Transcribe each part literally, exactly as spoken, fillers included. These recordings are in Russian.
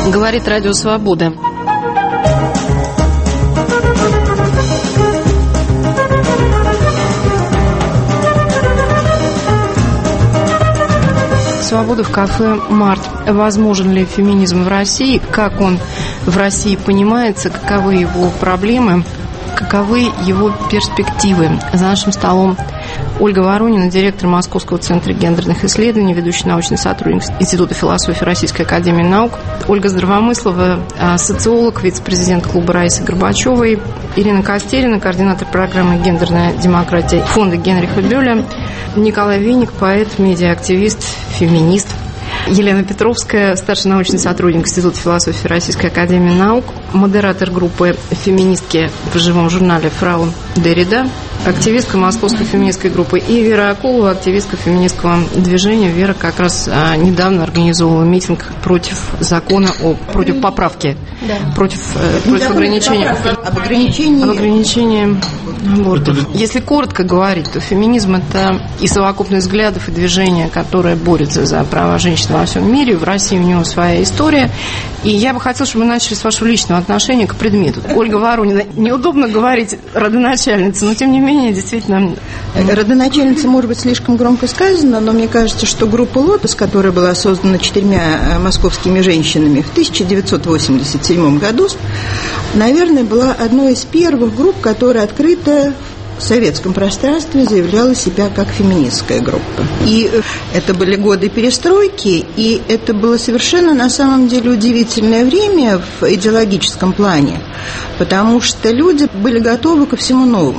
Говорит Радио Свобода. Свобода в кафе «Март». Возможен ли феминизм в России? Как он в России понимается? Каковы его проблемы? Каковы его перспективы? За нашим столом Ольга Воронина, директор Московского центра гендерных исследований, ведущий научный сотрудник Института философии Российской академии наук, Ольга Здравомыслова, социолог, вице-президент клуба Раисы Горбачевой, Ирина Костерина, координатор программы «Гендерная демократия» фонда Генриха Бёля, Николай Винник, поэт, медиа-активист, феминист, Елена Петровская, старший научный сотрудник Института философии Российской академии наук, модератор группы «Феминистки» в живом журнале «Фрау Деррида», активистка московской феминистской группы, и Вера Акулова, активистка феминистского движения. Вера как раз а, недавно организовала митинг против закона о против поправки, да. против, э, против ограничения, об ограничении, об ограничении абортов. Если коротко говорить, то феминизм – это и совокупность взглядов и движения, которое борется за права женщин во всем мире. В России у него своя история. И я бы хотела, чтобы мы начали с вашего личного отношения к предмету. Ольга Воронина, неудобно говорить родоначальница, но тем не менее, действительно... Родоначальница, может быть, слишком громко сказано, но мне кажется, что группа «Лотос», которая была создана четырьмя московскими женщинами в тысяча девятьсот восемьдесят седьмом году, наверное, была одной из первых групп, которая открыто в советском пространстве заявляла себя как феминистская группа. И это были годы перестройки, и это было совершенно, на самом деле, удивительное время в идеологическом плане, потому что люди были готовы ко всему новому.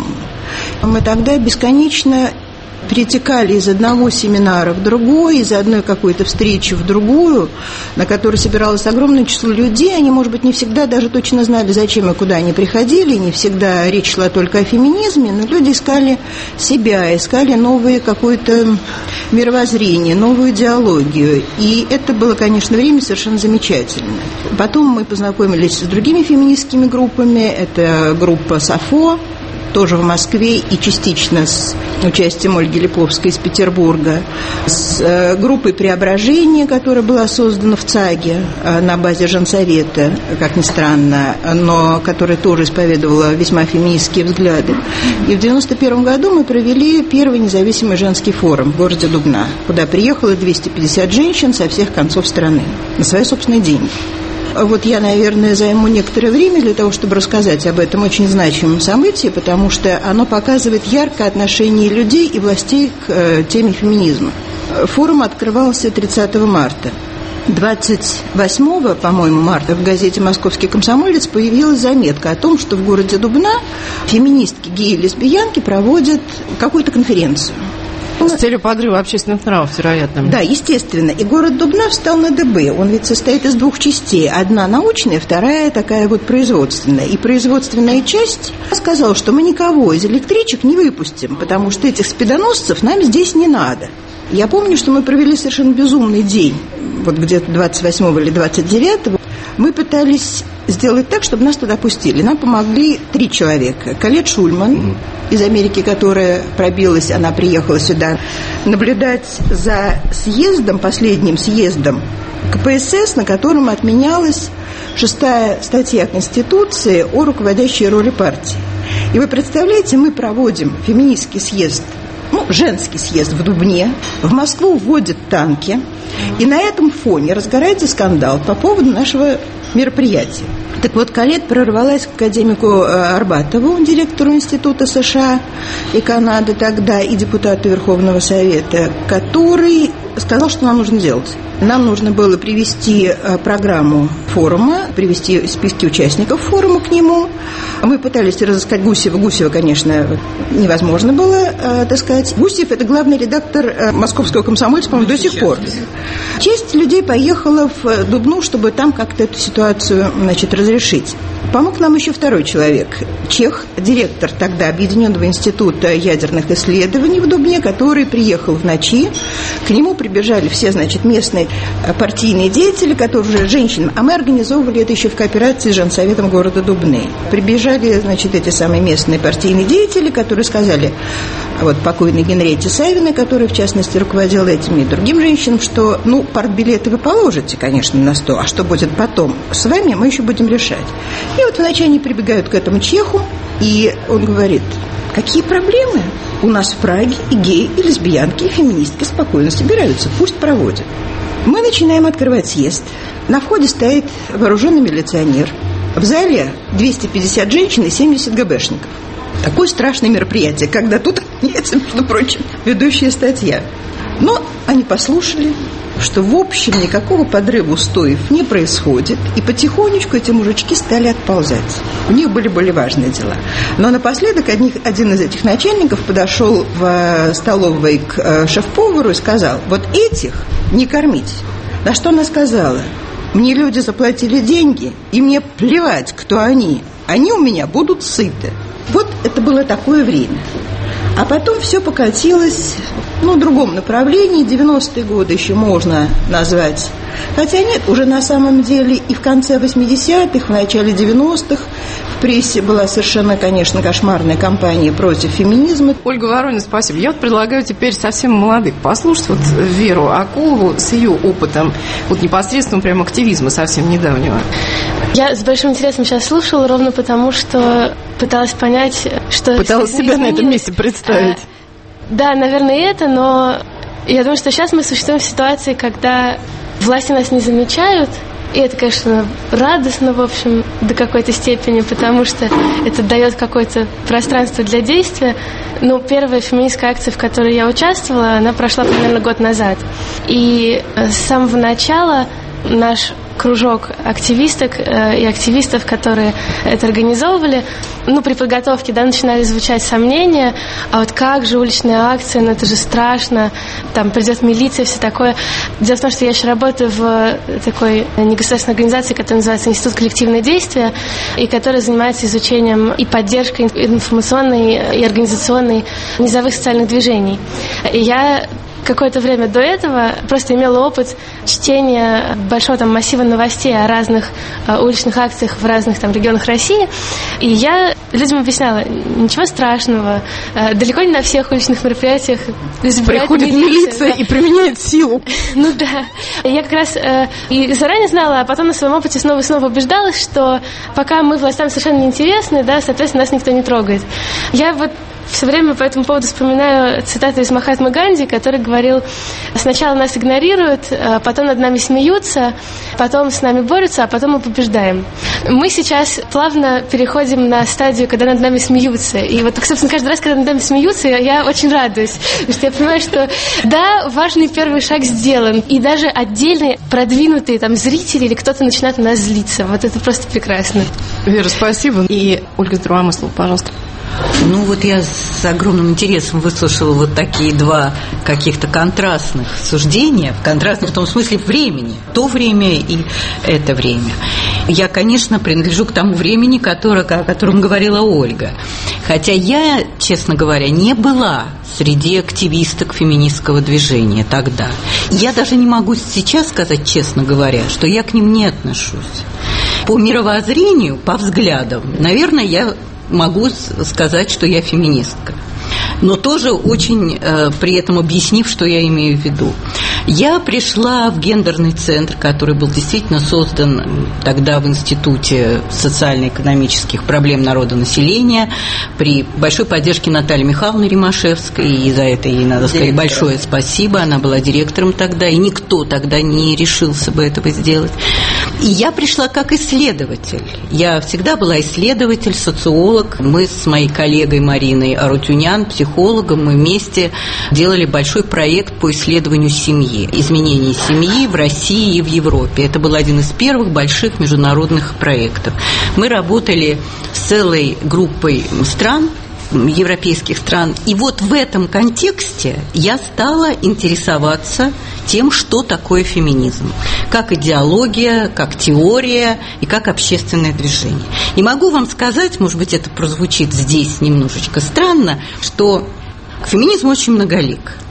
Мы тогда бесконечно перетекали из одного семинара в другой, из одной какой-то встречи в другую, на которой собиралось огромное число людей. Они, может быть, не всегда даже точно знали, зачем и куда они приходили, не всегда речь шла только о феминизме, но люди искали себя, искали новое какое-то мировоззрение, новую идеологию. И это было, конечно, время совершенно замечательное. Потом мы познакомились с другими феминистскими группами. Это группа «Сафо», тоже в Москве, и частично с участием Ольги Липовской из Петербурга, с группой «Преображение», которая была создана в ЦАГе на базе женсовета, как ни странно, но которая тоже исповедовала весьма феминистские взгляды. И в девяносто первом году мы провели первый независимый женский форум в городе Дубна, куда приехало двести пятьдесят женщин со всех концов страны на свои собственные деньги. Вот я, наверное, займу некоторое время для того, чтобы рассказать об этом очень значимом событии, потому что оно показывает яркое отношение людей и властей к э, теме феминизма. Форум открывался тридцатого марта. двадцать восьмого, по-моему, марта в газете «Московский комсомолец» появилась заметка о том, что в городе Дубна феминистки, геи и лесбиянки проводят какую-то конференцию. С целью подрыва общественных нравов, вероятно. Да, естественно. И город Дубна встал на дыбы. Он ведь состоит из двух частей. Одна научная, вторая такая вот производственная. И производственная часть сказала, что мы никого из электричек не выпустим, потому что этих спидоносцев нам здесь не надо. Я помню, что мы провели совершенно безумный день. Вот где-то двадцать восьмого или двадцать девятого. Мы пытались сделать так, чтобы нас туда пустили. Нам помогли три человека. Колет Шульман из Америки, которая пробилась, она приехала сюда наблюдать за съездом, последним съездом ка пэ эс эс, на котором отменялась шестая статья Конституции о руководящей роли партии. И вы представляете, мы проводим феминистский съезд, ну, женский съезд в Дубне, в Москву вводят танки, и на этом фоне разгорается скандал по поводу нашего мероприятия. Так вот, Колет прорвалась к академику Арбатову, директору Института США и Канады тогда, и депутату Верховного Совета, который сказал, что нам нужно делать. Нам нужно было привести программу форума, привести списки участников форума к нему. Мы пытались разыскать Гусева. Гусева, конечно, невозможно было отыскать. Гусев – это главный редактор Московского комсомольца, по-моему, до сих пор. Часть людей поехала в Дубну, чтобы там как-то эту ситуацию, значит, разрешить. Помог нам еще второй человек, чех, директор тогда Объединенного института ядерных исследований в Дубне, который приехал в ночи. К нему прибежали все, значит, местные женщины, партийные деятели, которые уже женщины, а мы организовывали это еще в кооперации с женсоветом города Дубны. Прибежали, значит, эти самые местные партийные деятели, которые сказали, вот покойной Генриетте Савиной, которая, в частности, руководила этими и другим женщинам, что, ну, партбилеты вы положите, конечно, на стол, а что будет потом с вами, мы еще будем решать. И вот вначале они прибегают к этому чеху, и он говорит, какие проблемы? У нас в Праге и геи, и лесбиянки, и феминистки спокойно собираются, пусть проводят. Мы начинаем открывать съезд. На входе стоит вооруженный милиционер. В зале двести пятьдесят женщин и семьдесят ГБшников. Такое страшное мероприятие, когда тут нет, между прочим, ведущая статья. Но они послушали, что в общем никакого подрыва устоев не происходит, и потихонечку эти мужички стали отползать. У них были более важные дела. Но напоследок один, один из этих начальников подошел в столовой к шеф-повару и сказал, вот этих не кормить. На что она сказала, мне люди заплатили деньги, и мне плевать, кто они. Они у меня будут сыты. Вот это было такое время. А потом все покатилось, ну, в другом направлении. девяностые годы еще можно назвать. Хотя нет, уже на самом деле и в конце восьмидесятых, в начале девяностых в прессе была совершенно, конечно, кошмарная кампания против феминизма. Ольга Воронина, спасибо. Я вот предлагаю теперь совсем молодых послушать вот Веру Акулову с ее опытом, вот непосредственно прям активизма совсем недавнего. Я с большим интересом сейчас слушала, ровно потому, что пыталась понять, что... Пыталась себя на этом месте представить. А, да, наверное, и это, но я думаю, что сейчас мы существуем в ситуации, когда власти нас не замечают, и это, конечно, радостно, в общем, до какой-то степени, потому что это дает какое-то пространство для действия. Но первая феминистская акция, в которой я участвовала, она прошла примерно год назад. И с самого начала наш кружок активисток э, и активистов, которые это организовывали, ну, при подготовке, да, начинали звучать сомнения, а вот как же уличная акция, ну, это же страшно, там придет милиция, все такое. Дело в том, что я еще работаю в такой негосударственной организации, которая называется Институт коллективного действия, и которая занимается изучением и поддержкой информационной и организационной низовых социальных движений. И я какое-то время до этого просто имела опыт чтения большого там массива новостей о разных э, уличных акциях в разных там регионах России. И я людям объясняла, ничего страшного, э, далеко не на всех уличных мероприятиях приходит милиция, милиция да. и применяет силу. Ну да. Я как раз э, и заранее знала, а потом на своем опыте снова и снова убеждалась, что пока мы властям совершенно неинтересны, да, соответственно, нас никто не трогает. Я вот все время по этому поводу вспоминаю цитату из Махатмы Ганди, который говорил, сначала нас игнорируют, потом над нами смеются, потом с нами борются, а потом мы побеждаем. Мы сейчас плавно переходим на стадию, когда над нами смеются. И вот, собственно, каждый раз, когда над нами смеются, я очень радуюсь. Потому что я понимаю, что да, важный первый шаг сделан. И даже отдельные продвинутые там зрители или кто-то начинает на нас злиться. Вот это просто прекрасно. Вера, спасибо. И Ольга Здравомыслова, пожалуйста. Ну вот я с огромным интересом выслушала вот такие два каких-то контрастных суждения, контрастных в том смысле времени, то время и это время. Я, конечно, принадлежу к тому времени, которое, о котором говорила Ольга. Хотя я, честно говоря, не была среди активисток феминистского движения тогда. Я даже не могу сейчас сказать, честно говоря, что я к ним не отношусь. По мировоззрению, по взглядам, наверное, я могу сказать, что я феминистка, но тоже очень э, при этом объяснив, что я имею в виду. Я пришла в гендерный центр, который был действительно создан тогда в Институте социально-экономических проблем народонаселения при большой поддержке Натальи Михайловны Римашевской, и за это ей надо сказать большое спасибо. Она была директором тогда, и никто тогда не решился бы этого сделать. И я пришла как исследователь. Я всегда была исследователь, социолог. Мы с моей коллегой Мариной Арутюнян, психологом, мы вместе делали большой проект по исследованию семьи, изменений семьи в России и в Европе. Это был один из первых больших международных проектов. Мы работали с целой группой стран, европейских стран. И вот в этом контексте я стала интересоваться тем, что такое феминизм. Как идеология, как теория и как общественное движение. И могу вам сказать, может быть, это прозвучит здесь немножечко странно, что феминизм очень многолик.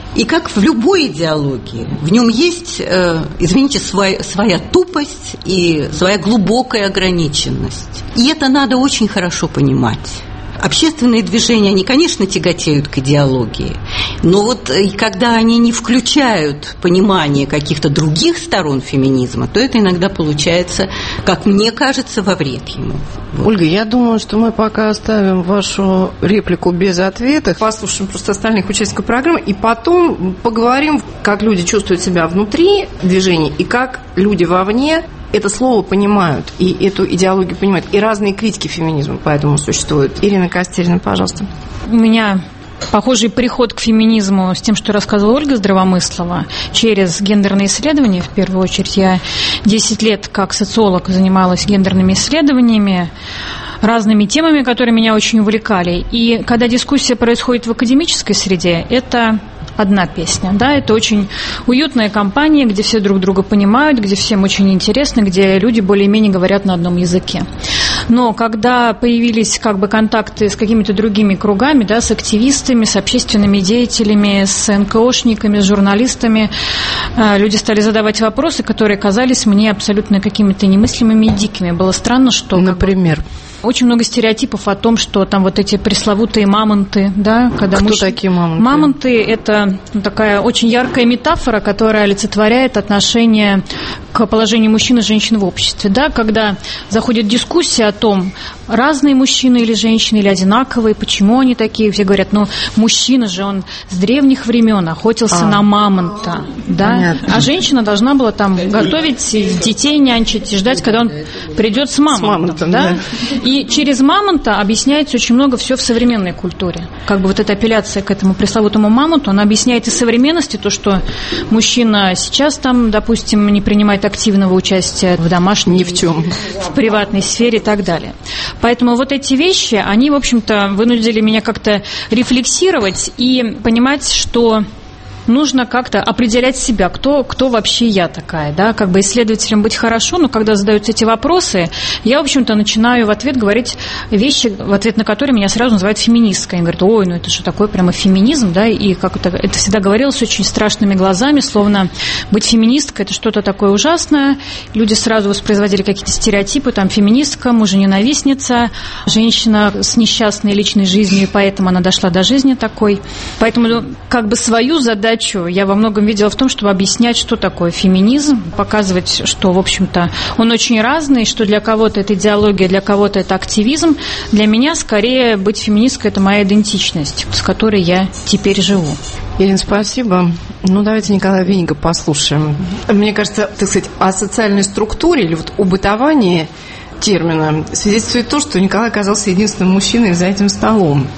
И как в любой идеологии, в нем есть, э, извините, своя, своя тупость и своя глубокая ограниченность. И это надо очень хорошо понимать. Общественные движения, они, конечно, тяготеют к идеологии, но вот когда они не включают понимание каких-то других сторон феминизма, то это иногда получается, как мне кажется, во вред ему. Ольга, я думаю, что мы пока оставим вашу реплику без ответа, послушаем просто остальных участников программы, и потом поговорим, как люди чувствуют себя внутри движения и как люди вовне это слово понимают, и эту идеологию понимают, и разные критики феминизма поэтому существуют. Ирина Костерина, пожалуйста. У меня похожий приход к феминизму с тем, что рассказывала Ольга Здравомыслова, через гендерные исследования. В первую очередь, я десять лет как социолог занималась гендерными исследованиями, разными темами, которые меня очень увлекали. И когда дискуссия происходит в академической среде, это одна песня, да, это очень уютная компания, где все друг друга понимают, где всем очень интересно, где люди более-менее говорят на одном языке. Но когда появились как бы контакты с какими-то другими кругами, да, с активистами, с общественными деятелями, с эн ка ошниками, с журналистами, люди стали задавать вопросы, которые казались мне абсолютно какими-то немыслимыми и дикими. Было странно, что... Например? Очень много стереотипов о том, что там вот эти пресловутые мамонты, да, когда Кто муж... такие мамонты? Мамонты – это такая очень яркая метафора, которая олицетворяет отношение к положению мужчин и женщин в обществе, да, когда заходит дискуссия о том, разные мужчины или женщины, или одинаковые, почему они такие, все говорят, ну, мужчина же, он с древних времен охотился а, на мамонта, да, понятно. А женщина должна была там готовить детей, нянчить и ждать, когда он придет с мамонтом, с мамонтом, да? Да. И через мамонта объясняется очень много все в современной культуре. Как бы вот эта апелляция к этому пресловутому мамонту, она объясняет и современности, то, что мужчина сейчас там, допустим, не принимает активного участия в домашней, ни в чем, в приватной сфере и так далее. Поэтому вот эти вещи, они, в общем-то, вынудили меня как-то рефлексировать и понимать, что нужно как-то определять себя, кто, кто вообще я такая, да, как бы исследователям быть хорошо, но когда задаются эти вопросы, я, в общем-то, начинаю в ответ говорить вещи, в ответ на которые меня сразу называют феминисткой. Они говорят, ой, ну это что такое прямо феминизм, да, и как это, это всегда говорилось очень страшными глазами, словно быть феминисткой – это что-то такое ужасное. Люди сразу воспроизводили какие-то стереотипы, там, феминистка, мужененавистница, женщина с несчастной личной жизнью, и поэтому она дошла до жизни такой. Поэтому, как бы, свою задачу я во многом видела в том, чтобы объяснять, что такое феминизм, показывать, что, в общем-то, он очень разный, что для кого-то это идеология, для кого-то это активизм. Для меня, скорее, быть феминисткой – это моя идентичность, с которой я теперь живу. Ирина, спасибо. Ну, давайте Николая Винника послушаем. Мне кажется, так сказать, о социальной структуре или вот о бытовании термина свидетельствует то, что Николай оказался единственным мужчиной за этим столом.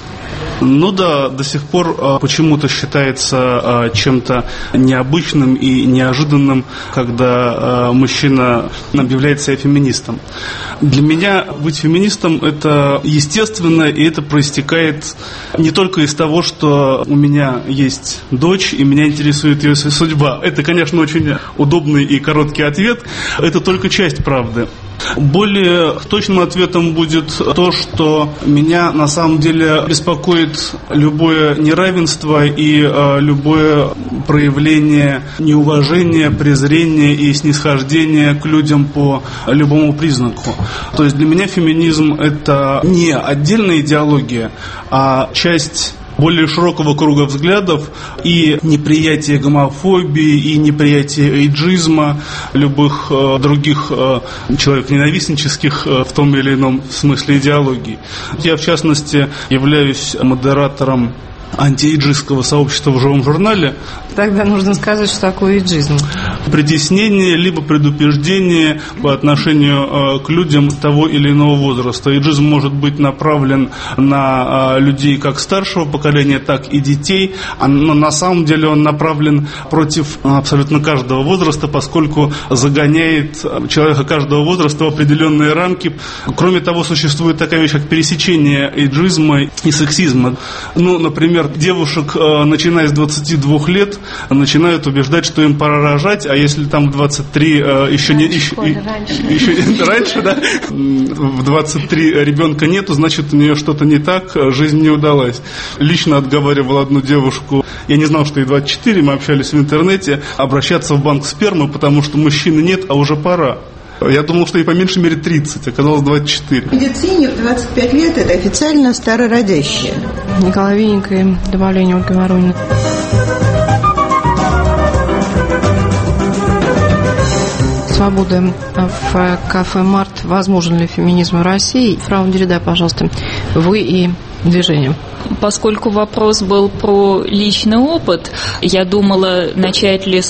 Ну да, до сих пор а, почему-то считается а, чем-то необычным и неожиданным, когда а, мужчина объявляет себя феминистом. Для меня быть феминистом – это естественно, и это проистекает не только из того, что у меня есть дочь, и меня интересует ее судьба. Это, конечно, очень удобный и короткий ответ, это только часть правды. Более точным ответом будет то, что меня на самом деле беспокоит любое неравенство и э, любое проявление неуважения, презрения и снисхождения к людям по любому признаку. То есть для меня феминизм – это не отдельная идеология, а часть более широкого круга взглядов и неприятие гомофобии, и неприятие эйджизма, любых э, других э, человеконенавистнических э, в том или ином смысле идеологий. Я, в частности, являюсь модератором антиэйджистского сообщества в живом журнале. Тогда нужно сказать, что такое эйджизм. Притеснение, либо предупреждение по отношению э, к людям того или иного возраста. Эйджизм может быть направлен на э, людей как старшего поколения, так и детей, а, но на самом деле он направлен против абсолютно каждого возраста, поскольку загоняет человека каждого возраста в определенные рамки. Кроме того, существует такая вещь, как пересечение эйджизма и сексизма. Ну, например, например, девушек, начиная с двадцати двух лет, начинают убеждать, что им пора рожать, а если там в двадцать три еще не... Еще, раньше. еще раньше, да? В двадцать три ребенка нету, значит, у нее что-то не так, жизнь не удалась. Лично отговаривал одну девушку, я не знал, что ей двадцать четыре, мы общались в интернете, обращаться в банк спермы, потому что мужчины нет, а уже пора. Я думал, что ей по меньшей мере тридцать, оказалось двадцать четыре. В медицине в двадцать пять лет это официально старородящие. Николай Винник и добавление Ольги Ворониной. Свобода в кафе «Март». Возможен ли феминизм в России? Фрау Дерида, пожалуйста, вы и движение. Поскольку вопрос был про личный опыт, я думала, начать ли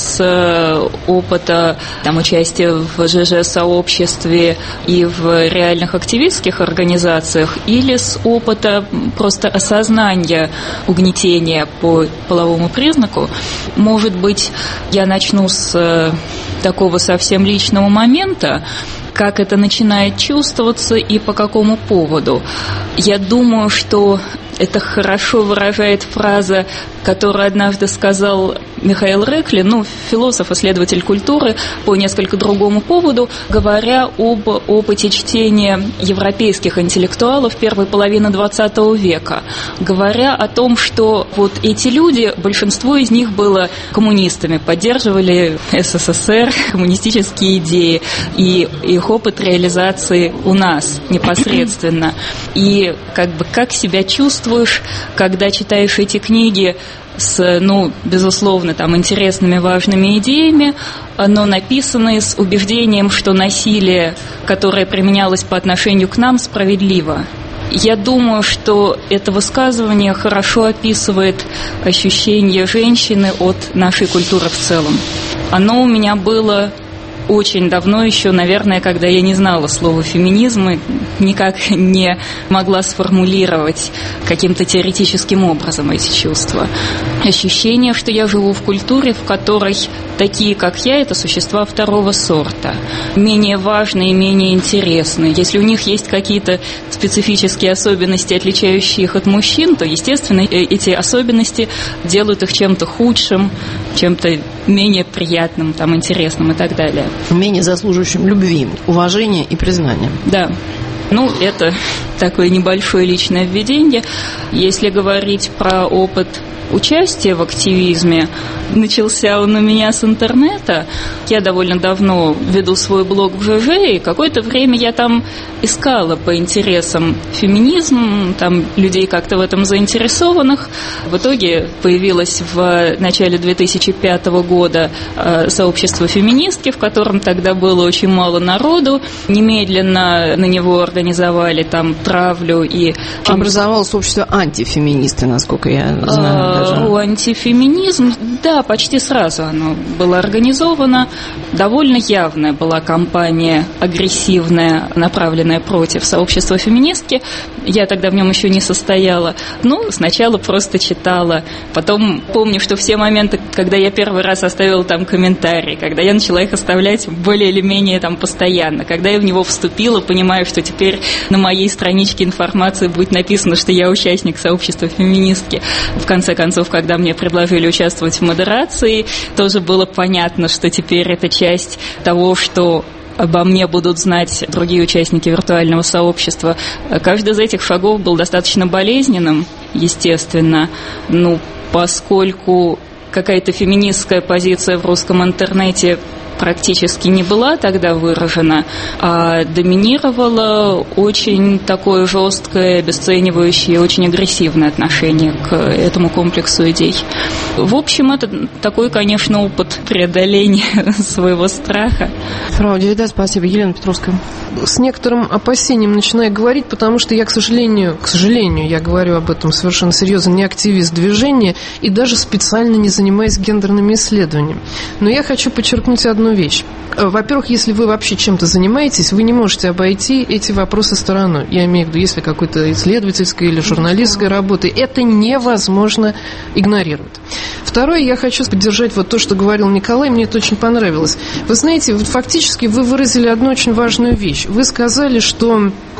с опыта там, участия в ЖЖ-сообществе и в реальных активистских организациях, или с опыта просто осознания угнетения по половому признаку. Может быть, я начну с такого совсем личного момента, как это начинает чувствоваться и по какому поводу. Я думаю, что это хорошо выражает фраза, которую однажды сказал Михаил Реклин, ну, философ, исследователь культуры, по несколько другому поводу, говоря об опыте чтения европейских интеллектуалов первой половины двадцатого века, говоря о том, что вот эти люди, большинство из них было коммунистами, поддерживали СССР, коммунистические идеи, и их опыт реализации у нас непосредственно. И как бы как себя чувствуешь, когда читаешь эти книги с, ну, безусловно, там, интересными, важными идеями, но написанные с убеждением, что насилие, которое применялось по отношению к нам, справедливо. Я думаю, что это высказывание хорошо описывает ощущение женщины от нашей культуры в целом. Оно у меня было очень давно еще, наверное, когда я не знала слова «феминизм» и никак не могла сформулировать каким-то теоретическим образом эти чувства. Ощущение, что я живу в культуре, в которой такие, как я, это существа второго сорта, менее важные и менее интересные. Если у них есть какие-то специфические особенности, отличающие их от мужчин, то, естественно, эти особенности делают их чем-то худшим, чем-то менее приятным, там, интересным и так далее. Менее заслуживающим любви, уважения и признания. Да. Ну, это такое небольшое личное введение. Если говорить про опыт участия в активизме, начался он у меня с интернета. Я довольно давно веду свой блог в ЖЖ, и какое-то время я там искала по интересам феминизм, там людей как-то в этом заинтересованных. В итоге появилось в начале две тысячи пятого года сообщество феминистки, в котором тогда было очень мало народу. Немедленно на него организовали там травлю и... Образовалось общество антифеминисты, насколько я знаю. Даже. О, антифеминизм, да, почти сразу оно было организовано. Довольно явная была кампания агрессивная, направленная против сообщества феминистки. Я тогда в нем еще не состояла. Ну, сначала просто читала. Потом помню, что все моменты, когда я первый раз оставила там комментарии, когда я начала их оставлять более или менее там постоянно, когда я в него вступила, понимаю, что теперь на моей страничке информации будет написано, что я участник сообщества феминистки. В конце концов, когда мне предложили участвовать в модерации, тоже было понятно, что теперь это часть того, что обо мне будут знать другие участники виртуального сообщества. Каждый из этих шагов был достаточно болезненным, естественно, ну, поскольку какая-то феминистская позиция в русском интернете практически не была тогда выражена, а доминировало очень такое жесткое, обесценивающее, очень агрессивное отношение к этому комплексу идей. В общем, это такой, конечно, опыт преодоления своего страха. Фрау Дерида, спасибо. Елена Петровская. С некоторым опасением начинаю говорить, потому что я, к сожалению, к сожалению, я говорю об этом совершенно серьезно, не активист движения и даже специально не занимаюсь гендерными исследованиями. Но я хочу подчеркнуть одну вещь. Во-первых, если вы вообще чем-то занимаетесь, вы не можете обойти эти вопросы стороной. Я имею в виду, если какой-то исследовательской или журналистской работы, это невозможно игнорировать. Второе, я хочу поддержать вот то, что говорил Николай, мне это очень понравилось. Вы знаете, фактически вы выразили одну очень важную вещь. Вы сказали, что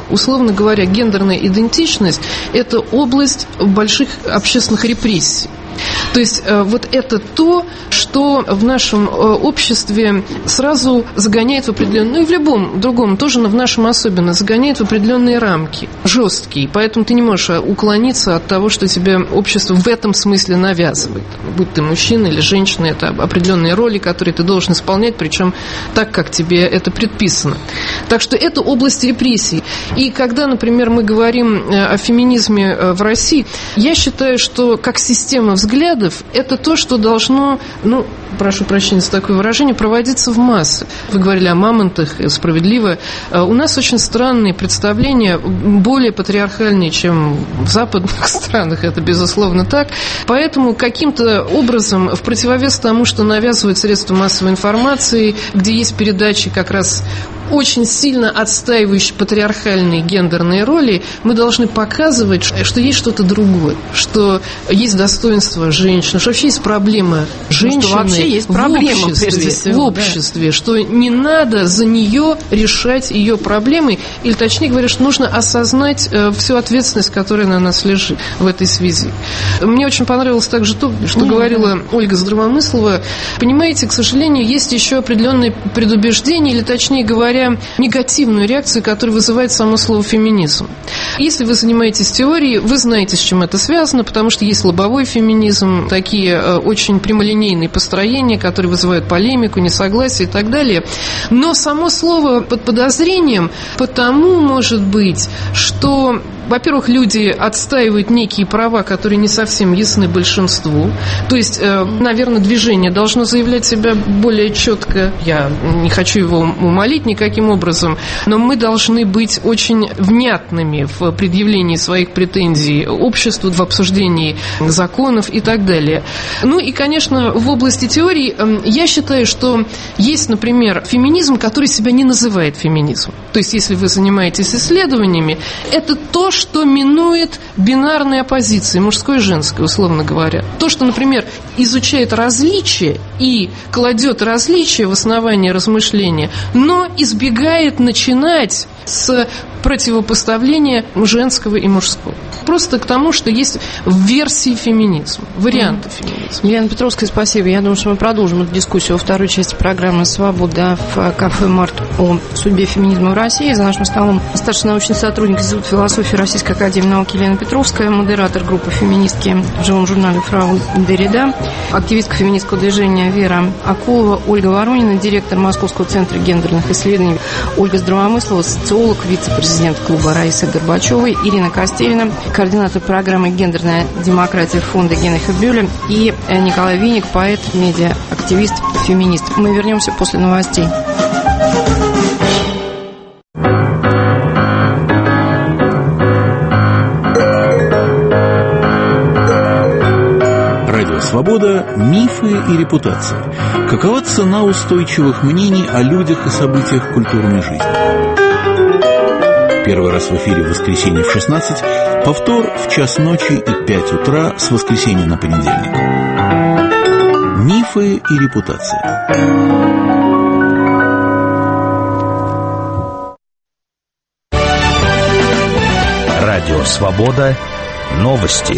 Условно говоря, гендерная идентичность – это область больших общественных репрессий. То есть вот это то, что в нашем обществе сразу загоняет в определенные, ну и в любом другом, тоже, но в нашем особенно, загоняет в определенные рамки, жесткие. Поэтому ты не можешь уклониться от того, что тебе общество в этом смысле навязывает. Будь ты мужчина или женщина, это определенные роли, которые ты должен исполнять, причем так, как тебе это предписано. Так что это область репрессий. И когда, например, мы говорим о феминизме в России, я считаю, что как система взглядов, это то, что должно, ну, прошу прощения за такое выражение, проводиться в массы. Вы говорили о мамонтах, справедливо. У нас очень странные представления, более патриархальные, чем в западных странах, это безусловно так. Поэтому каким-то образом, в противовес тому, что навязывают средства массовой информации, где есть передачи как раз очень сильно отстаивающие патриархальные гендерные роли, мы должны показывать, что есть что-то другое, что есть достоинство женщин, что вообще есть проблема женщины, что вообще есть проблема, в обществе, всего, в обществе да. Что не надо за нее решать ее проблемы, или точнее говоря, что нужно осознать всю ответственность, которая на нас лежит в этой связи. Мне очень понравилось также то, что mm-hmm. говорила Ольга Здравомыслова. Понимаете, к сожалению, есть еще определенные предубеждения, или точнее говоря, негативную реакцию, которую вызывает само слово «феминизм». Если вы занимаетесь теорией, вы знаете, с чем это связано, потому что есть лобовой феминизм, такие очень прямолинейные построения, которые вызывают полемику, несогласие и так далее. Но само слово под подозрением потому, может быть, что... Во-первых, люди отстаивают некие права, которые не совсем ясны большинству. То есть, наверное, движение должно заявлять себя более четко. Я не хочу его умалить никаким образом, но мы должны быть очень внятными в предъявлении своих претензий обществу, в обсуждении законов и так далее. Ну и, конечно, в области теории я считаю, что есть, например, феминизм, который себя не называет феминизмом. То есть, если вы занимаетесь исследованиями, это то, что минует бинарные оппозиции, мужской и женской, условно говоря. То, что, например, изучает различия и кладет различия в основание размышления, но избегает начинать с противопоставления женского и мужского. Просто к тому, что есть версии феминизма, варианты mm. феминизма. Елена Петровская, спасибо. Я думаю, что мы продолжим эту дискуссию во второй части программы «Свобода» в кафе «Март» о судьбе феминизма в России. За нашим столом старший научный сотрудник Института философии Российской академии наук Елена Петровская, модератор группы «Феминистки» в живом журнале «Фрау Дерида», активистка феминистского движения Вера Акулова, Ольга Воронина, директор Московского центра гендерных исследований, Ольга Здравомыслова, социолог, вице-президент клуба Раисы Горбачевой, Ирина Костевина, координатор программы «Гендерная демократия» фонда Генриха Бюля, и Николай Винник, поэт, медиа-активист, феминист. Мы вернемся после новостей. Радио «Свобода. Мифы и репутация». Какова цена устойчивых мнений о людях и событиях культурной жизни? Первый раз в эфире в воскресенье в шестнадцать, повтор в час ночи и пять утра с воскресенья на понедельник. Мифы и репутация. Радио «Свобода». Новости.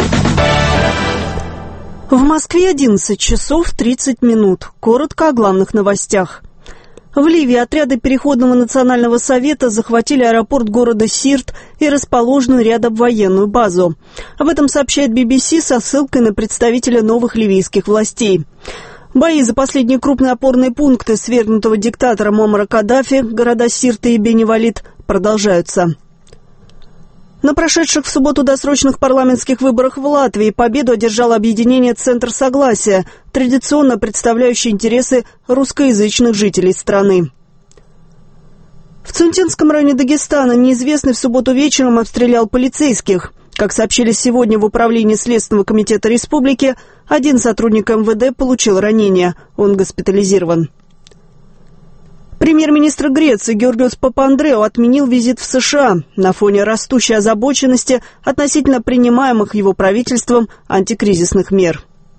В Москве одиннадцать часов тридцать минут. Коротко о главных новостях. В Ливии отряды Переходного национального совета захватили аэропорт города Сирт и расположенную рядом военную базу. Об этом сообщает би би си со ссылкой на представителя новых ливийских властей. Бои за последние крупные опорные пункты свергнутого диктатора Муаммара Каддафи, города Сирта и Бени-Валид, продолжаются. На прошедших в субботу досрочных парламентских выборах в Латвии победу одержало объединение «Центр согласия», традиционно представляющее интересы русскоязычных жителей страны. В Цунтинском районе Дагестана неизвестный в субботу вечером обстрелял полицейских. Как сообщили сегодня в управлении Следственного комитета республики, один сотрудник эм вэ дэ получил ранение, он госпитализирован. Премьер-министр Греции Георгиос Папандреу отменил визит в США на фоне растущей озабоченности относительно принимаемых его правительством антикризисных мер.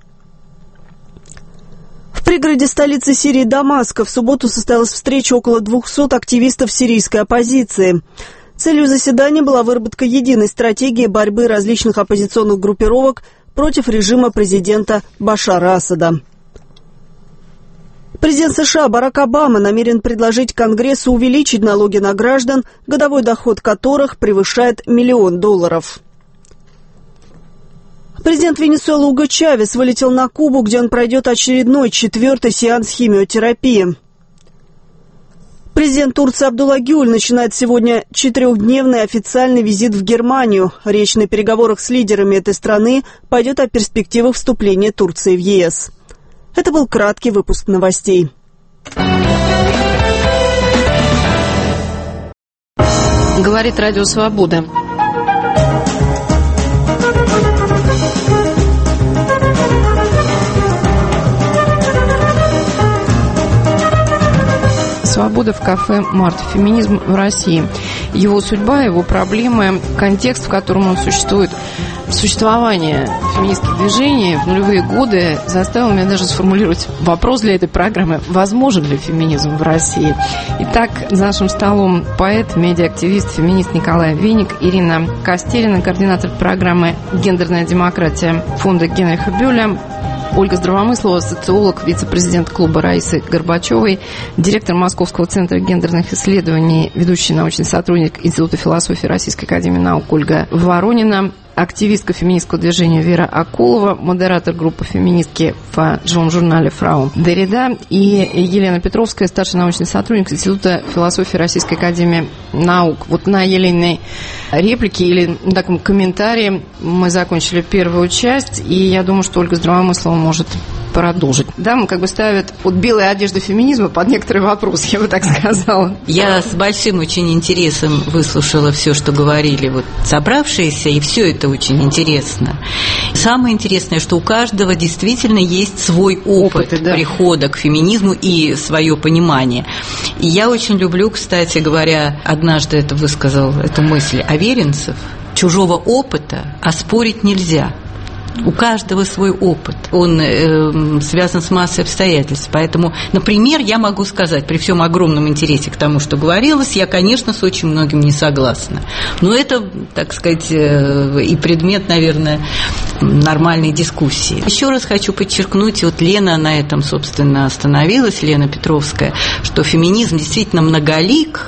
В пригороде столицы Сирии Дамаска в субботу состоялась встреча около двухсот активистов сирийской оппозиции. Целью заседания была выработка единой стратегии борьбы различных оппозиционных группировок против режима президента Башара Асада. Президент США Барак Обама намерен предложить Конгрессу увеличить налоги на граждан, годовой доход которых превышает миллион долларов. Президент Венесуэлы Уго Чавес вылетел на Кубу, где он пройдет очередной, четвертый сеанс химиотерапии. Президент Турции Абдулла Гюль начинает сегодня четырехдневный официальный визит в Германию. Речь на переговорах с лидерами этой страны пойдет о перспективах вступления Турции в ЕС. Это был краткий выпуск новостей. Говорит Радио Свобода. «Свобода» в кафе «Март». Феминизм в России. Его судьба, его проблемы, контекст, в котором он существует. Существование феминистских движений в нулевые годы заставило меня даже сформулировать вопрос для этой программы: возможен ли феминизм в России? Итак, за нашим столом поэт, медиа-активист, феминист Николай Веник, Ирина Костерина, координатор программы «Гендерная демократия» фонда Генриха Бёля, Ольга Здравомыслова, социолог, вице-президент клуба Раисы Горбачевой, директор Московского центра гендерных исследований, ведущий научный сотрудник Института философии Российской академии наук Ольга Воронина, активистка феминистского движения Вера Акулова, модератор группы «Феминистки» в живом журнале «Фрау Derrida, и Елена Петровская, старший научный сотрудник Института философии Российской академии наук. Вот на Еленой реплике или на таком комментарии мы закончили первую часть, и я думаю, что Ольга Здравомыслова может продолжить. Дамы как бы ставят вот белая одежда феминизма под некоторый вопрос, я бы так сказала. Я с большим очень интересом выслушала все, что говорили вот собравшиеся, и все это очень интересно. Самое интересное, что у каждого действительно есть свой опыт Опыты, да. прихода к феминизму и свое понимание. И я очень люблю, кстати говоря, однажды это высказал эту мысль Аверинцев: чужого опыта оспорить нельзя. У каждого свой опыт, он э, связан с массой обстоятельств. Поэтому, например, я могу сказать, при всем огромном интересе к тому, что говорилось, я, конечно, с очень многим не согласна. Но это, так сказать, э, и предмет, наверное, нормальной дискуссии. Еще раз хочу подчеркнуть, вот Лена на этом, собственно, остановилась, Лена Петровская, что феминизм действительно многолик,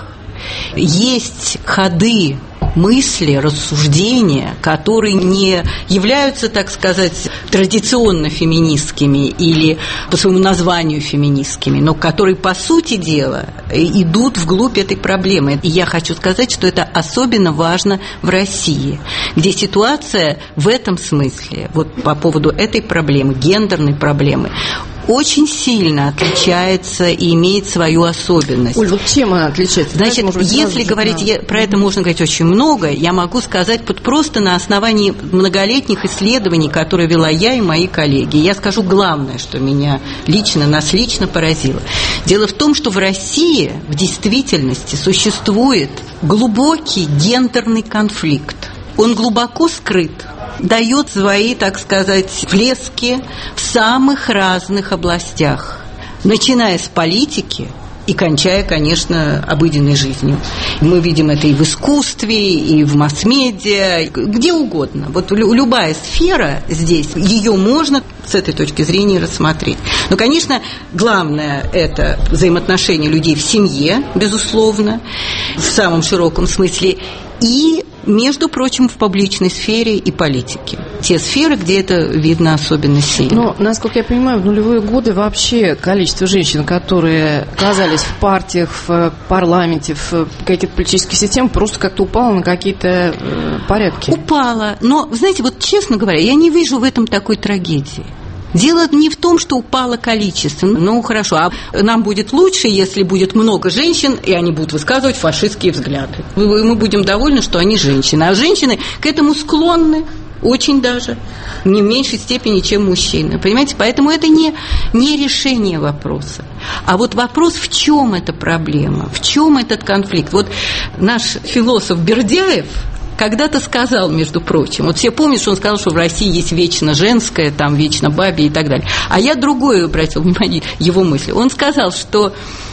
есть ходы, мысли, рассуждения, которые не являются, так сказать, традиционно феминистскими или по своему названию феминистскими, но которые, по сути дела, идут вглубь этой проблемы. И я хочу сказать, что это особенно важно в России, где ситуация в этом смысле, вот по поводу этой проблемы, гендерной проблемы, очень сильно отличается и имеет свою особенность. Оль, вот чем она отличается? Значит, может быть, если говорить, я, про это можно говорить очень много, я могу сказать вот просто на основании многолетних исследований, которые вела я и мои коллеги. Я скажу главное, что меня лично, нас лично поразило. Дело в том, что в России в действительности существует глубокий гендерный конфликт. Он глубоко скрыт, дает свои, так сказать, всплески в самых разных областях, начиная с политики и кончая, конечно, обыденной жизнью. Мы видим это и в искусстве, и в масс-медиа, где угодно. Вот любая сфера здесь, ее можно с этой точки зрения рассмотреть. Но, конечно, главное – это взаимоотношения людей в семье, безусловно, в самом широком смысле, и, между прочим, в публичной сфере и политике. Те сферы, где это видно особенно сильно. Но, насколько я понимаю, в нулевые годы вообще количество женщин, которые оказались в партиях, в парламенте, в каких-то политических системах, просто как-то упало на какие-то э, порядки. Упало. Но, знаете, вот честно говоря, я не вижу в этом такой трагедии. Дело не в том, что упало количество. Ну, хорошо, а нам будет лучше, если будет много женщин, и они будут высказывать фашистские взгляды. Мы будем довольны, что они женщины. А женщины к этому склонны, очень даже, не в меньшей степени, чем мужчины. Понимаете? Поэтому это не, не решение вопроса. А вот вопрос, в чем эта проблема, в чем этот конфликт. Вот наш философ Бердяев когда-то сказал, между прочим, вот все помнят, что он сказал, что в России есть вечно женское, там вечно бабье и так далее. А я другое обратил внимание, его мысли. Он сказал, что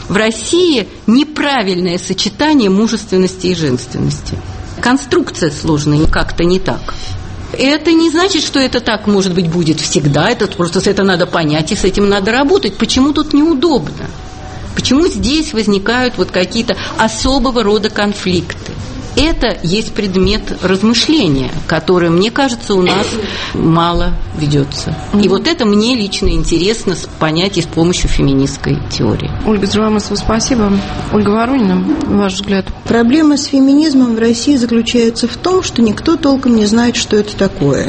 в России неправильное сочетание мужественности и женственности. Конструкция сложная, как-то не так. Это не значит, что это так, может быть, будет всегда. Это просто это надо понять, и с этим надо работать. Почему тут неудобно? Почему здесь возникают вот какие-то особого рода конфликты? Это есть предмет размышления, который, мне кажется, у нас мало ведется. И вот это мне лично интересно понять и с помощью феминистской теории. Ольга Джавамысова, спасибо. Ольга Воронина, ваш взгляд? Проблема с феминизмом в России заключается в том, что никто толком не знает, что это такое.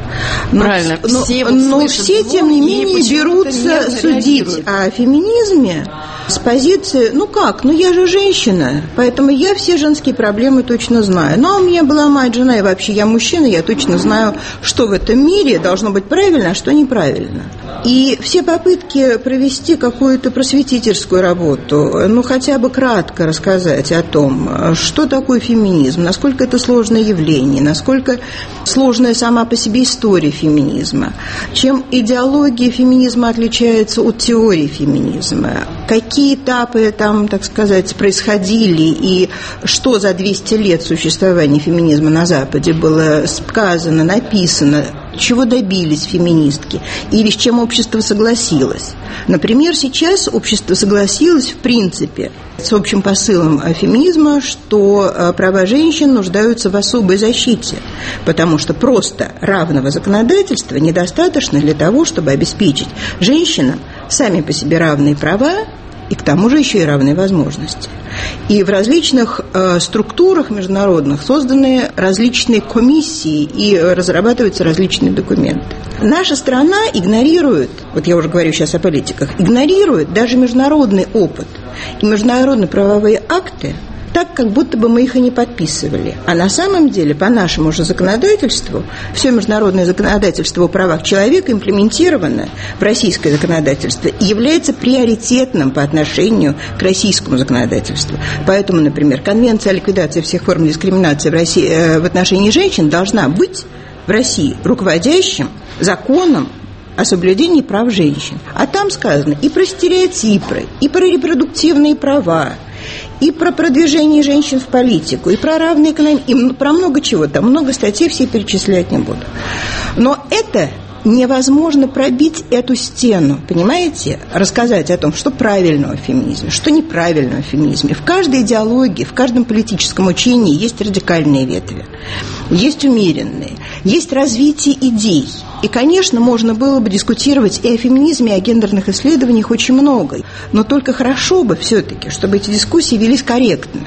Но, Правильно, но, все, вот но все, тем не менее, берутся судить о феминизме с позиции, ну как, ну я же женщина, поэтому я все женские проблемы точно знаю. Но у меня была мать, жена, и вообще я мужчина, я точно знаю, что в этом мире должно быть правильно, а что неправильно. И все попытки провести какую-то просветительскую работу, ну хотя бы кратко рассказать о том, что такое феминизм, насколько это сложное явление, насколько сложная сама по себе история феминизма, чем идеология феминизма отличается от теории феминизма, какие этапы там, так сказать, происходили и что за двести лет существования феминизма на Западе было сказано, написано, чего добились феминистки или с чем общество согласилось. Например, сейчас общество согласилось в принципе с общим посылом феминизма, что права женщин нуждаются в особой защите, потому что просто равного законодательства недостаточно для того, чтобы обеспечить женщинам сами по себе равные права и к тому же еще и равные возможности. И в различных э, структурах международных созданы различные комиссии и разрабатываются различные документы. Наша страна игнорирует, вот я уже говорю сейчас о политиках, игнорирует даже международный опыт и международные правовые акты, так, как будто бы мы их и не подписывали. А на самом деле, по нашему же законодательству, все международное законодательство о правах человека имплементировано в российское законодательство и является приоритетным по отношению к российскому законодательству. Поэтому, например, Конвенция о ликвидации всех форм дискриминации в России, в отношении женщин должна быть в России руководящим законом о соблюдении прав женщин. А там сказано и про стереотипы, и про репродуктивные права, и про продвижение женщин в политику, и про равные экономики, и про много чего. Там много статей, все перечислять не буду. Но это невозможно пробить эту стену, понимаете? Рассказать о том, что правильного в феминизме, что неправильного в феминизме. В каждой идеологии, в каждом политическом учении есть радикальные ветви, есть умеренные, есть развитие идей. И, конечно, можно было бы дискутировать и о феминизме, и о гендерных исследованиях очень много. Но только хорошо бы все-таки, чтобы эти дискуссии велись корректно.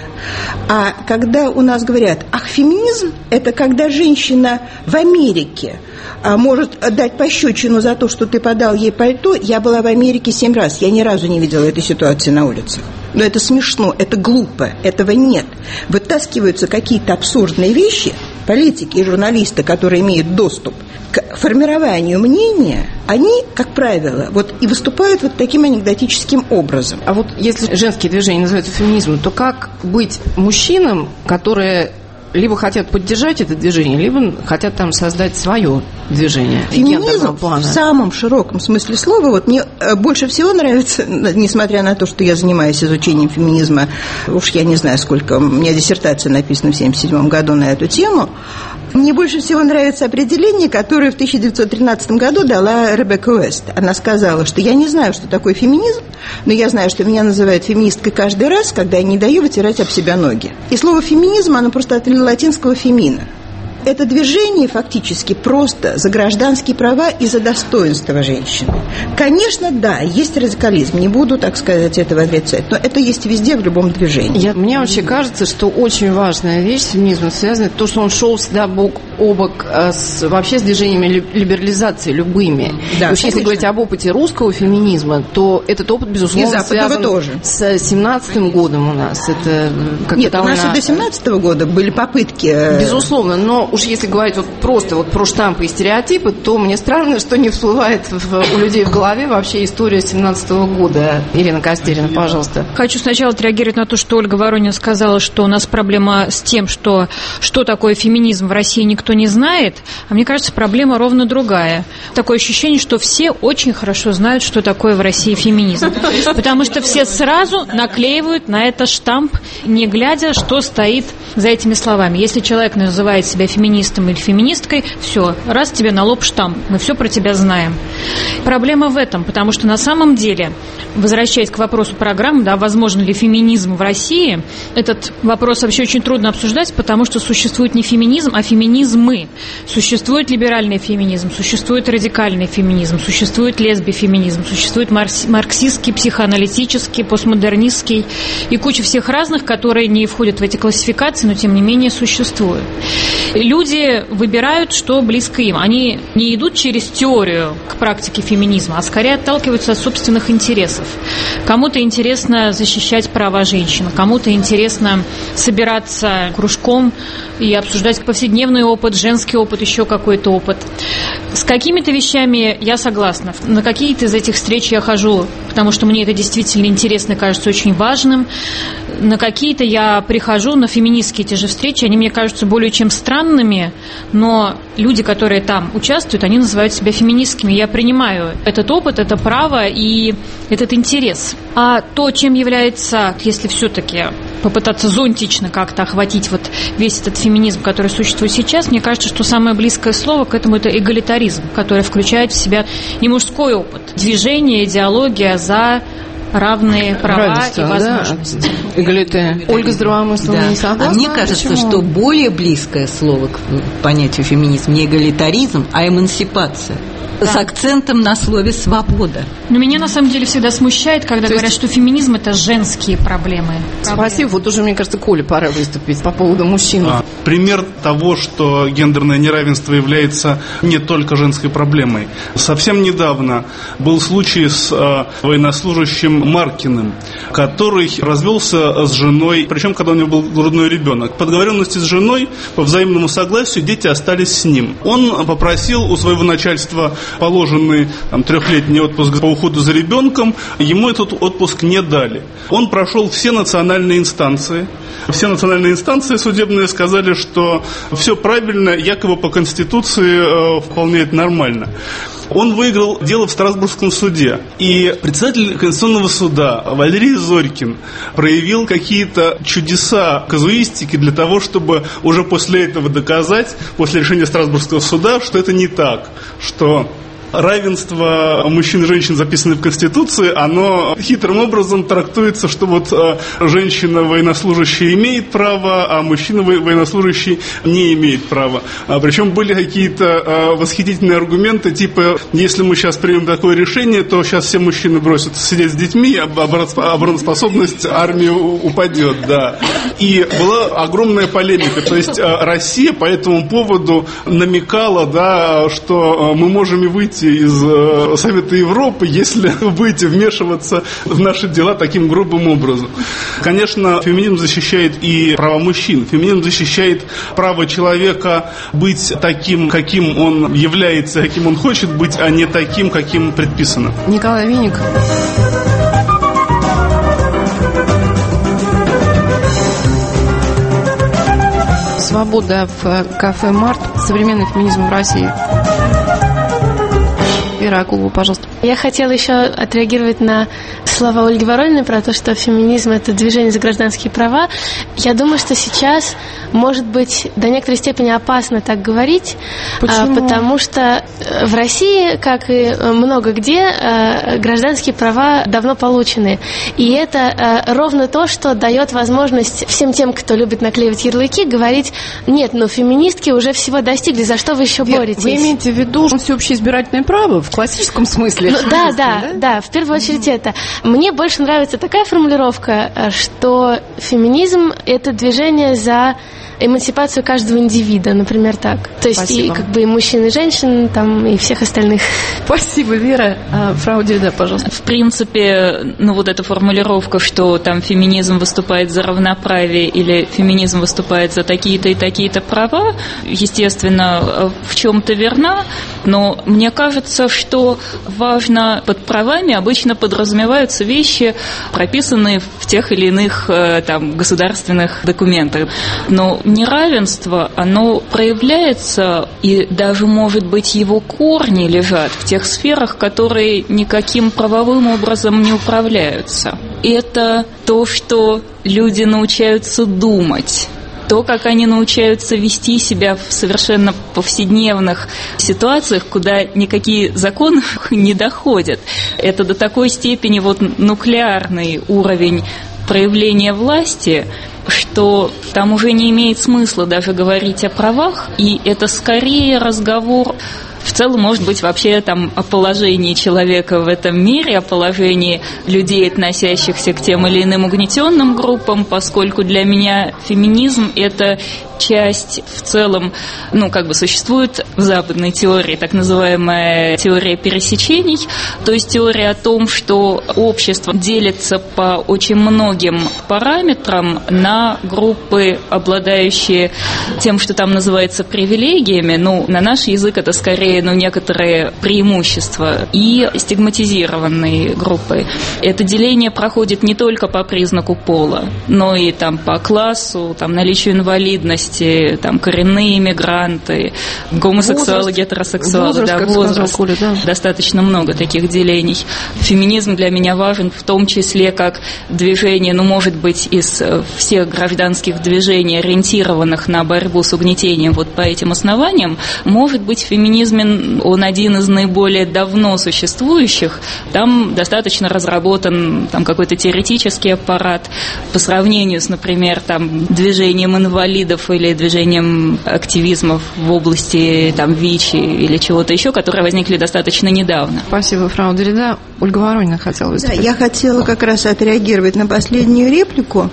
А когда у нас говорят, ах, феминизм – это когда женщина в Америке может дать пощечину за то, что ты подал ей пальто. Я была в Америке семь раз, я ни разу не видела этой ситуации на улицах. Но это смешно, это глупо, этого нет. Вытаскиваются какие-то абсурдные вещи, политики и журналисты, которые имеют доступ к формированию мнения, они, как правило, вот и выступают вот таким анекдотическим образом. А вот если женские движения называются феминизмом, то как быть мужчинам, которые либо хотят поддержать это движение, либо хотят там создать свое движение гендерного плана? В самом широком смысле слова, вот мне больше всего нравится, несмотря на то, что я занимаюсь изучением феминизма, уж я не знаю сколько, у меня диссертация написана в семьдесят седьмом году на эту тему, мне больше всего нравится определение, которое в тысяча девятьсот тринадцатом году дала Ребекка Уэст. Она сказала, что я не знаю, что такое феминизм, но я знаю, что меня называют феминисткой каждый раз, когда я не даю вытирать об себя ноги. И слово «феминизм», оно просто от латинского «фемина». Это движение фактически просто за гражданские права и за достоинство женщины. Конечно, да, есть радикализм, не буду, так сказать, этого отрицать, но это есть везде, в любом движении. Я, мне вообще кажется, что очень важная вещь с феминизмом связана с то, что он шел всегда бок о бок с, вообще с движениями либерализации любыми. Да, и уж если говорить об опыте русского феминизма, то этот опыт, безусловно, связан тоже. С семнадцатым годом у нас. Это как Нет, довольно... у нас и до семнадцатого года были попытки... Безусловно, но уж если говорить вот просто вот про штампы и стереотипы, то мне странно, что не всплывает в, у людей в голове вообще история семнадцатого года. Ирина Костерина, пожалуйста. Хочу сначала отреагировать на то, что Ольга Воронина сказала, что у нас проблема с тем, что что такое феминизм в России никто не знает, а мне кажется, проблема ровно другая. Такое ощущение, что все очень хорошо знают, что такое в России феминизм. Потому что все сразу наклеивают на это штамп, не глядя, что стоит за этими словами. Если человек называет себя феминистом или феминисткой, все, раз тебе на лоб штамп, мы все про тебя знаем. Проблема в этом, потому что на самом деле, возвращаясь к вопросу программы, да, возможен ли феминизм в России, этот вопрос вообще очень трудно обсуждать, потому что существует не феминизм, а феминизмы. Существует либеральный феминизм, существует радикальный феминизм, существует лесбифеминизм, существует марксистский, психоаналитический, постмодернистский и куча всех разных, которые не входят в эти классификации, но тем не менее существуют. Люди выбирают, что близко им. Они не идут через теорию к практике феминизма, а скорее отталкиваются от собственных интересов. Кому-то интересно защищать права женщин, кому-то интересно собираться кружком и обсуждать повседневный опыт, женский опыт, еще какой-то опыт. С какими-то вещами я согласна. На какие-то из этих встреч я хожу, потому что мне это действительно интересно и кажется очень важным. На какие-то я прихожу, на феминистские те же встречи, они мне кажутся более чем странными, но люди, которые там участвуют, они называют себя феминистками. Я принимаю этот опыт, это право и этот интерес. А то, чем является, если все-таки попытаться зонтично как-то охватить вот весь этот феминизм, который существует сейчас, мне кажется, что самое близкое слово к этому – это эгалитаризм, который включает в себя и мужской опыт. Движение, идеология за равные права равенство, и возможности. Да. Эгалите. Ольга Здравомысловна, да. Не согласна? А мне кажется, Почему? что более близкое слово к понятию феминизм не эгалитаризм, а эмансипация. Да. С акцентом на слове «свобода». Но меня на самом деле всегда смущает, когда То говорят, есть... что феминизм – это женские проблемы. Спасибо. Вот уже, мне кажется, Коле пора выступить по поводу мужчин. А, пример того, что гендерное неравенство является не только женской проблемой. Совсем недавно был случай с а, военнослужащим Маркиным, который развелся с женой, причем когда у него был грудной ребенок. По договоренности с женой, по взаимному согласию, дети остались с ним. Он попросил у своего начальства положенный там, трехлетний отпуск по уходу за ребенком, ему этот отпуск не дали. Он прошел все национальные инстанции. Все национальные инстанции судебные сказали, что все правильно, якобы по Конституции э, вполне это нормально. Он выиграл дело в Страсбургском суде. И председатель Конституционного суда Валерий Зорькин проявил какие-то чудеса казуистики для того, чтобы уже после этого доказать, после решения Страсбургского суда, что это не так, что равенство мужчин и женщин, записанное в Конституции, оно хитрым образом трактуется, что вот э, женщина военнослужащая имеет право, а мужчина военнослужащий не имеет права. А, причем были какие-то э, восхитительные аргументы, типа, если мы сейчас примем такое решение, то сейчас все мужчины бросятся сидеть с детьми, а обороноспособность армии упадет, да. И была огромная полемика, то есть э, Россия по этому поводу намекала, да, что э, мы можем и выйти из э, Совета Европы, если вы будете вмешиваться в наши дела таким грубым образом. Конечно, феминизм защищает и права мужчин. Феминизм защищает право человека быть таким, каким он является, каким он хочет быть, а не таким, каким предписано. Николай Винник. Свобода в кафе «Март». Современный феминизм в России. Вера Акулова, пожалуйста. Я хотела еще отреагировать на слова Ольги Ворониной про то, что феминизм – это движение за гражданские права. Я думаю, что сейчас, может быть, до некоторой степени опасно так говорить. Почему? Потому что в России, как и много где, гражданские права давно получены. И это ровно то, что дает возможность всем тем, кто любит наклеивать ярлыки, говорить: нет, ну феминистки уже всего достигли, за что вы еще Вер, боретесь? Вы имеете в виду всеобщее избирательное право, в классическом смысле. Ну, да, да, да, да, в первую очередь mm-hmm. это. Мне больше нравится такая формулировка, что феминизм – это движение за эмансипацию каждого индивида, например, так. То есть Спасибо. И как бы и мужчин, и женщин, там, и всех остальных. Спасибо, Вера. А, фрау Дельда, пожалуйста. В принципе, ну вот эта формулировка, что там феминизм выступает за равноправие или феминизм выступает за такие-то и такие-то права, естественно, в чем-то верна, но мне кажется, что важно под правами обычно подразумеваются вещи, прописанные в тех или иных там государственных документах. Но неравенство, оно проявляется, и даже, может быть, его корни лежат в тех сферах, которые никаким правовым образом не управляются. Это то, что люди научаются думать, то, как они научаются вести себя в совершенно повседневных ситуациях, куда никакие законы не доходят. Это до такой степени вот нуклеарный уровень проявления власти, что там уже не имеет смысла даже говорить о правах, и это скорее разговор в целом, может быть, вообще там о положении человека в этом мире, о положении людей, относящихся к тем или иным угнетенным группам, поскольку для меня феминизм – это часть в целом, ну, как бы существует в западной теории так называемая теория пересечений, то есть теория о том, что общество делится по очень многим параметрам на группы, обладающие тем, что там называется привилегиями, ну, на наш язык это скорее, ну, некоторые преимущества, и стигматизированные группы. Это деление проходит не только по признаку пола, но и там по классу, там, наличию инвалидности, там, коренные мигранты, гомосексуалы, возраст, гетеросексуалы, возраст, да, возраст. Коля, да. Достаточно много таких делений. Феминизм для меня важен в том числе как движение, ну, может быть, из всех гражданских движений, ориентированных на борьбу с угнетением вот по этим основаниям, может быть, феминизм, он один из наиболее давно существующих. Там достаточно разработан там какой-то теоретический аппарат по сравнению с, например, там, движением инвалидов или движением активизмов в области там, ВИЧ или чего-то еще, которые возникли достаточно недавно. Спасибо, фрау Дельда. Ольга Воронина хотела выступить. Да, я хотела как раз отреагировать на последнюю реплику.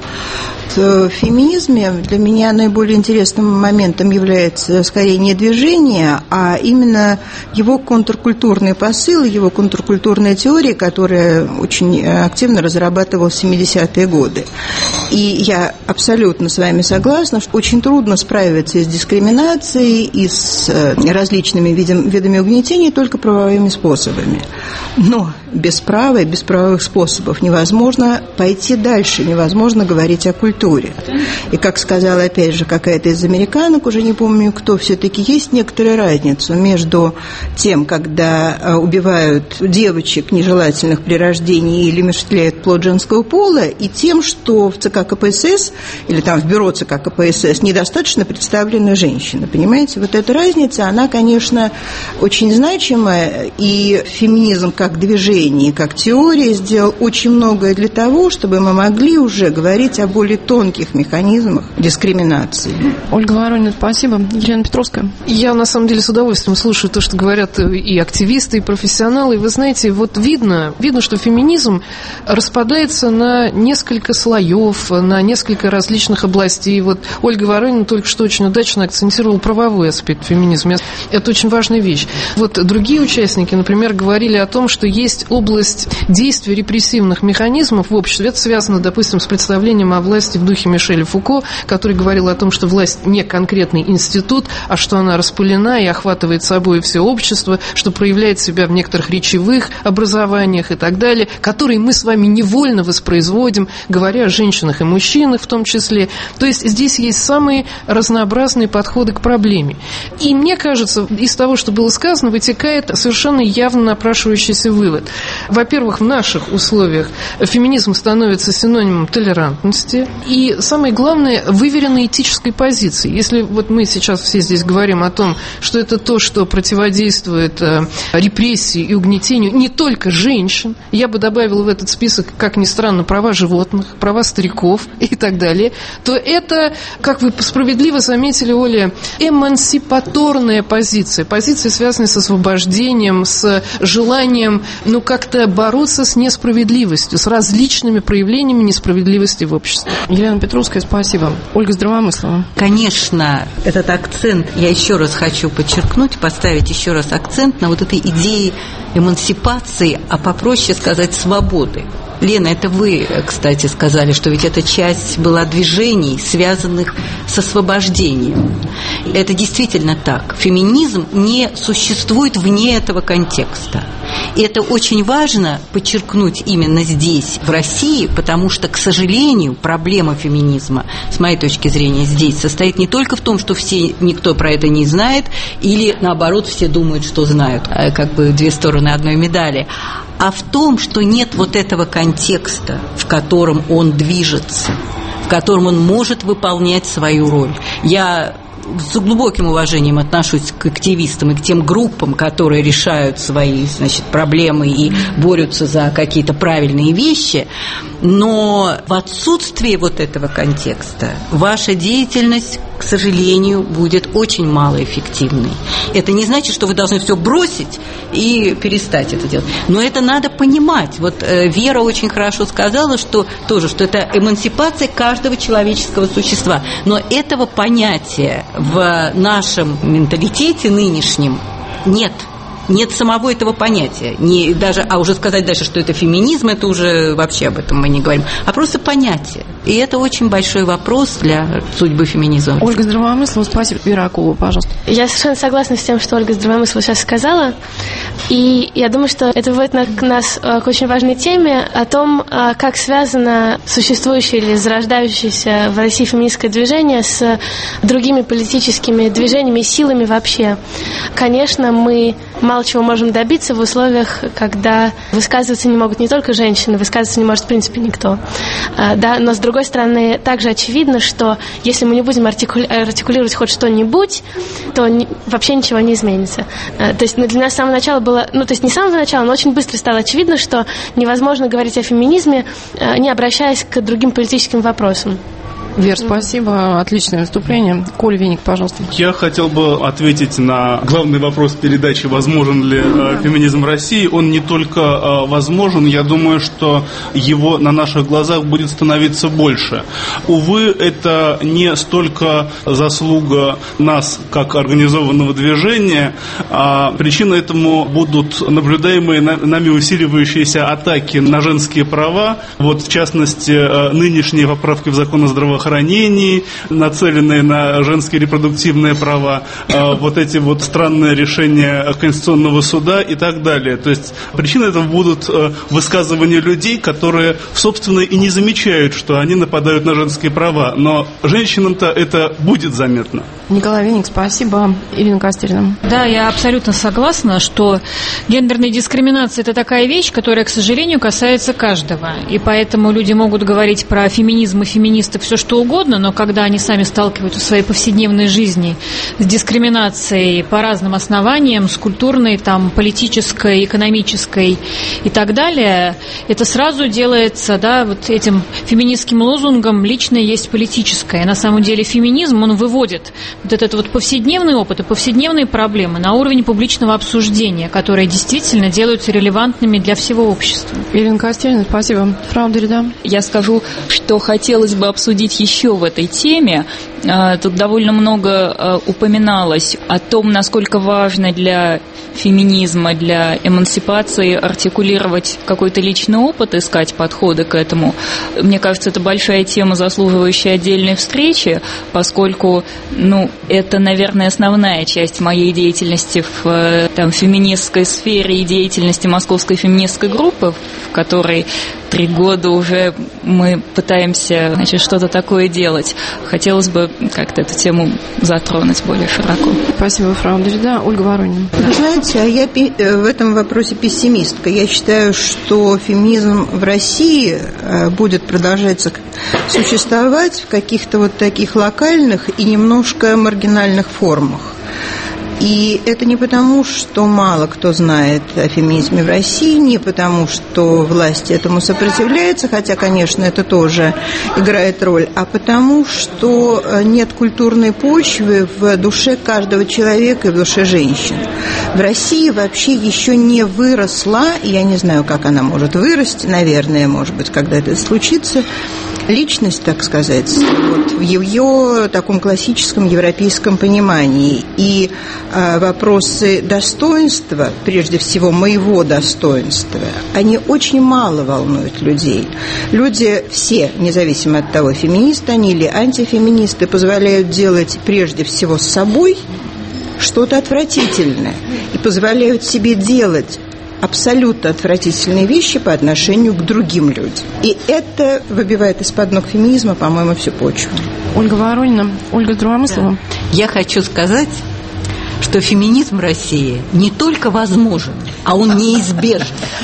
В феминизме для меня наиболее интересным моментом является скорее не движение, а именно его контркультурный посыл, его контркультурная теория, которая очень активно разрабатывалась в семидесятые годы. И я абсолютно с вами согласна, что очень трудно справиться и с дискриминацией, и с различными видами угнетения только правовыми способами. Но без права и без правовых способов невозможно пойти дальше, невозможно говорить о культуре. И, как сказала, опять же, какая-то из американок, уже не помню кто, все-таки есть некоторая разница между тем, когда убивают девочек нежелательных при рождении или умерщвляют плод женского пола, и тем, что в ЦК КПСС или там в бюро ЦК КПСС недостаточно представлены женщины. Понимаете, вот эта разница, она, конечно, очень значимая, и феминизм как движение, как теория сделал очень многое для того, чтобы мы могли уже говорить о более тонких механизмах дискриминации. Ольга Воронина, спасибо. Елена Петровская. Я, на самом деле, с удовольствием слушаю то, что говорят и активисты, и профессионалы. И вы знаете, вот видно, видно, что феминизм распадается на несколько слоев, на несколько различных областей. Вот Ольга Воронина только что очень удачно акцентировала правовой аспект феминизма. Это очень важная вещь. Вот другие участники, например, говорили о том, что есть область действия репрессивных механизмов в обществе. Это связано, допустим, с представлением о власти в духе Мишеля Фуко, который говорил о том, что власть не конкретный институт, а что она распылена и охватывает собой все общество, что проявляет себя в некоторых речевых образованиях и так далее, которые мы с вами невольно воспроизводим, говоря о женщинах и мужчинах в том числе. То есть здесь есть самые разнообразные подходы к проблеме. И мне кажется, из того, что было сказано, вытекает совершенно явно напрашивающийся вывод, Во-первых, в наших условиях феминизм становится синонимом толерантности и, самое главное, выверенной этической позиции. Если вот мы сейчас все здесь говорим о том, что это то, что противодействует репрессии и угнетению не только женщин, я бы добавила в этот список, как ни странно, права животных, права стариков и так далее, то это, как вы справедливо заметили, Оля, эмансипаторная позиция, позиция, связанная с освобождением, с желанием, ну, как-то бороться с несправедливостью, с различными проявлениями несправедливости в обществе. Елена Петровская, спасибо. Ольга Здравомыслова. Конечно, этот акцент, я еще раз хочу подчеркнуть, поставить еще раз акцент на вот этой идее эмансипации, а попроще сказать свободы. Лена, это вы, кстати, сказали, что ведь эта часть была движений, связанных с освобождением. Это действительно так. Феминизм не существует вне этого контекста. И это очень важно подчеркнуть именно здесь, в России, потому что, к сожалению, проблема феминизма, с моей точки зрения, здесь состоит не только в том, что все, никто про это не знает, или, наоборот, все думают, что знают, как бы две стороны одной медали, а в том, что нет вот этого контекста, в котором он движется, в котором он может выполнять свою роль. Я с глубоким уважением отношусь к активистам и к тем группам, которые решают свои, значит, проблемы и борются за какие-то правильные вещи, но в отсутствии вот этого контекста ваша деятельность, к сожалению, будет очень малоэффективной. Это не значит, что вы должны все бросить и перестать это делать. Но это надо понимать. Вот э, Вера очень хорошо сказала, что тоже, что это эмансипация каждого человеческого существа. Но этого понятия в нашем менталитете нынешнем нет. Нет самого этого понятия. Не даже, а уже сказать дальше, что это феминизм, это уже вообще об этом мы не говорим. А просто понятие. И это очень большой вопрос для судьбы феминизма. Ольга Здравомыслова, спасибо. Вера Акулова, пожалуйста. Я совершенно согласна с тем, что Ольга Здравомыслова сейчас сказала. И я думаю, что это выводит нас к очень важной теме о том, как связано существующее или зарождающееся в России феминистское движение с другими политическими движениями и силами вообще. Конечно, мы мало чего можем добиться в условиях, когда высказываться не могут не только женщины, высказываться не может в принципе никто. Да, но с другой стороны, также очевидно, что если мы не будем артикули- артикулировать хоть что-нибудь, то ни, вообще ничего не изменится. То есть ну, для нас с самого начала было, ну то есть не с самого начала, но очень быстро стало очевидно, что невозможно говорить о феминизме, не обращаясь к другим политическим вопросам. Вер, спасибо. Отличное выступление. Коля Веник, пожалуйста. Я хотел бы ответить на главный вопрос передачи, возможен ли э, феминизм в России. Он не только э, возможен, я думаю, что его на наших глазах будет становиться больше. Увы, это не столько заслуга нас, как организованного движения, а причиной этому будут наблюдаемые нами усиливающиеся атаки на женские права. Вот, в частности, э, нынешние поправки в закон о здравоохранении, нацеленные на женские репродуктивные права, вот эти вот странные решения Конституционного суда и так далее. То есть причиной этого будут высказывания людей, которые, собственно, и не замечают, что они нападают на женские права. Но женщинам-то это будет заметно. Николай Веник, спасибо. Ирина Костерина. Да, я абсолютно согласна, что гендерная дискриминация – это такая вещь, которая, к сожалению, касается каждого. И поэтому люди могут говорить про феминизм и феминистов все что угодно, но когда они сами сталкиваются в своей повседневной жизни с дискриминацией по разным основаниям, с культурной, там, политической, экономической и так далее, это сразу делается, да, вот этим феминистским лозунгом «личное есть политическое». На самом деле феминизм, он выводит вот этот вот повседневный опыт и повседневные проблемы на уровень публичного обсуждения, которые действительно делаются релевантными для всего общества. Ирина Костерина, спасибо. Фрау Дорида. Я скажу, что хотелось бы обсудить еще в этой теме. Тут довольно много упоминалось о том, насколько важно для феминизма, для эмансипации артикулировать какой-то личный опыт, искать подходы к этому. Мне кажется, это большая тема, заслуживающая отдельной встречи, поскольку, ну, это, наверное, основная часть моей деятельности в там, феминистской сфере и деятельности Московской феминистской группы, в которой три года уже мы пытаемся, значит, что-то такое делать. Хотелось бы как-то эту тему затронуть более широко. Спасибо, фрау Дерида. Ольга Воронина. Вы знаете, а я в этом вопросе пессимистка. Я считаю, что феминизм в России будет продолжать существовать в каких-то вот таких локальных и немножко маргинальных формах. И это не потому, что мало кто знает о феминизме в России, не потому, что власть этому сопротивляется, хотя, конечно, это тоже играет роль, а потому, что нет культурной почвы в душе каждого человека и в душе женщин. В России вообще еще не выросла, и я не знаю, как она может вырасти, наверное, может быть, когда это случится, личность, так сказать, вот, в ее таком классическом европейском понимании. И а, вопросы достоинства, прежде всего моего достоинства, они очень мало волнуют людей. Люди все, независимо от того, феминисты они или антифеминисты, позволяют делать прежде всего с собой что-то отвратительное и позволяют себе делать абсолютно отвратительные вещи по отношению к другим людям. И это выбивает из-под ног феминизма, по-моему, всю почву. Ольга Воронина, Ольга Здравомыслова. Я хочу сказать, что феминизм в России не только возможен, а он неизбежен.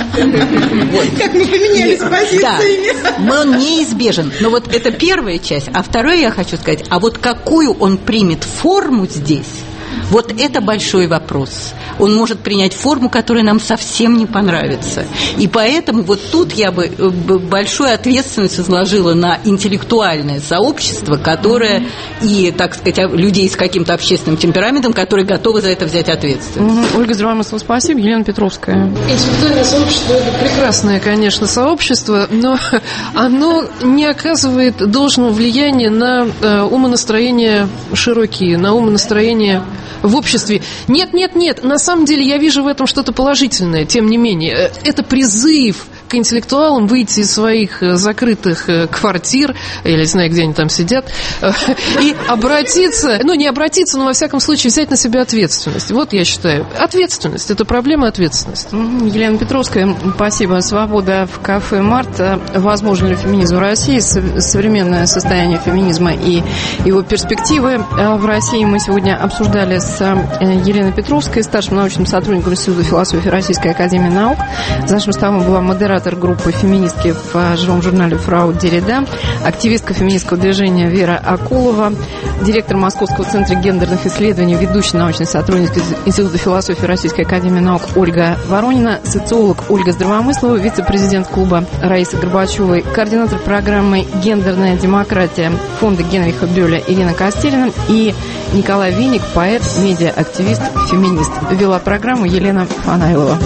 Как мы поменялись позициями. Да, он неизбежен. Но вот это первая часть. А второе я хочу сказать, а вот какую он примет форму здесь, вот это большой вопрос. Он может принять форму, которая нам совсем не понравится. И поэтому вот тут я бы большую ответственность возложила на интеллектуальное сообщество, которое и, так сказать, людей с каким-то общественным темпераментом, которые готовы за это взять ответственность. Ольга Здравомыслова, спасибо. Елена Петровская. Интеллектуальное сообщество – это прекрасное, конечно, сообщество, но оно не оказывает должного влияния на умонастроения широкие, на умонастроения в обществе. Нет, нет, нет, на самом деле я вижу в этом что-то положительное, тем не менее. Это призыв к интеллектуалам выйти из своих закрытых квартир, я не знаю, где они там сидят, и обратиться, ну, не обратиться, но, во всяком случае, взять на себя ответственность. Вот, я считаю, ответственность, это проблема ответственности. Елена Петровская, спасибо. Свобода в кафе «Март». Возможен ли феминизм в России? Современное состояние феминизма и его перспективы в России мы сегодня обсуждали с Еленой Петровской, старшим научным сотрудником Института философии Российской академии наук. За нашим столом была модератор группы «Феминистки» в живом журнале «Фрау Дерида», активистка феминистского движения Вера Акулова, директор Московского центра гендерных исследований, ведущий научный сотрудник Института философии Российской академии наук Ольга Воронина, социолог Ольга Здравомыслова, вице-президент клуба Раисы Горбачевой, координатор программы «Гендерная демократия» фонда Генриха Бёля Ирина Костелина и Николай Винник, поэт, медиа-активист, феминист. Вела программу Елена Фанайлова.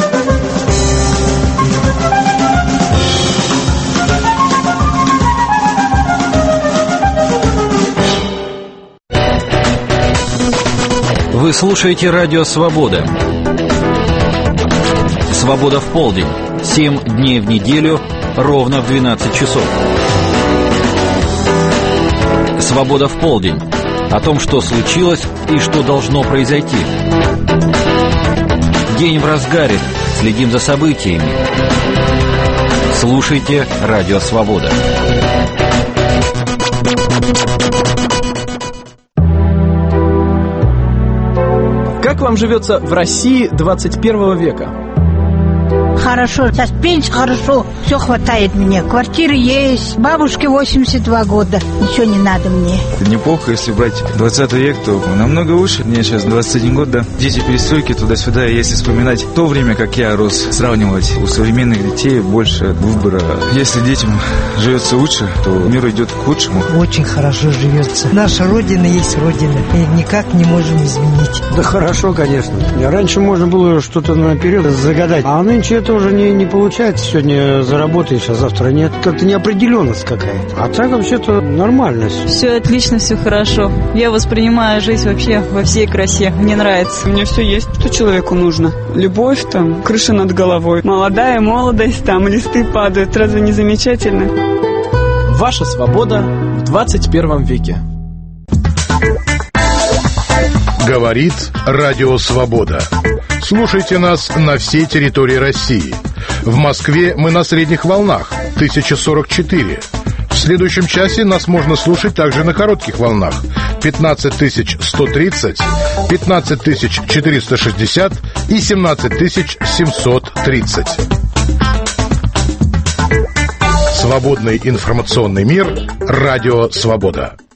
Вы слушаете радио «Свобода». «Свобода в полдень». Семь дней в неделю, ровно в двенадцать часов. «Свобода в полдень». О том, что случилось и что должно произойти. День в разгаре. Следим за событиями. Слушайте радио «Свобода». Как вам живется в России двадцать первого века? Хорошо, сейчас пенсия хорошо, все хватает мне. Квартира есть, бабушке восемьдесят два года, ничего не надо мне. Неплохо, если брать двадцатый век, то намного лучше. Мне сейчас двадцать один год, да. Дети перестройки туда-сюда, если вспоминать то время, как я рос, сравнивать, у современных детей больше выбора. Если детям живется лучше, то мир идет к худшему. Очень хорошо живется. Наша Родина есть Родина, и никак не можем изменить. Да хорошо, конечно. Раньше можно было что-то наперед загадать, а нынче это уже не, не получается. Сегодня заработаешь, а завтра нет. Как-то неопределенность какая-то. А так вообще-то нормально. Все отлично, все хорошо. Я воспринимаю жизнь вообще во всей красе. Мне нравится. У меня все есть, что человеку нужно. Любовь, там, крыша над головой. Молодая молодость, там, листы падают. Разве не замечательно? Ваша свобода в двадцать первом веке. Говорит Радио Свобода. Слушайте нас на всей территории России. В Москве мы на средних волнах тысяча сорок четыре. В следующем часе нас можно слушать также на коротких волнах пятнадцать тысяч сто тридцать, пятнадцать тысяч четыреста шестьдесят и семнадцать тысяч семьсот тридцать. Свободный информационный мир. Радио «Свобода».